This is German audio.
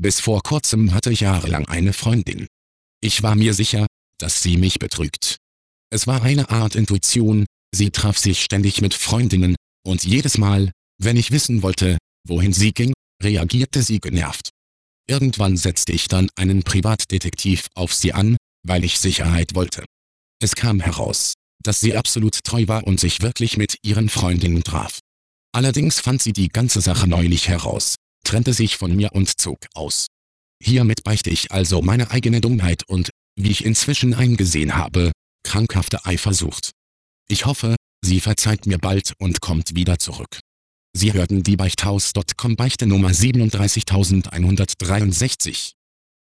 Bis vor kurzem hatte ich jahrelang eine Freundin. Ich war mir sicher, dass sie mich betrügt. Es war eine Art Intuition, sie traf sich ständig mit Freundinnen, und jedes Mal, wenn ich wissen wollte, wohin sie ging, reagierte sie genervt. Irgendwann setzte ich dann einen Privatdetektiv auf sie an, weil ich Sicherheit wollte. Es kam heraus, dass sie absolut treu war und sich wirklich mit ihren Freundinnen traf. Allerdings fand sie die ganze Sache neulich heraus, trennte sich von mir und zog aus. Hiermit beichte ich also meine eigene Dummheit und, wie ich inzwischen eingesehen habe, krankhafte Eifersucht. Ich hoffe, sie verzeiht mir bald und kommt wieder zurück. Sie hörten die Beichthaus.com Beichte Nummer 37163.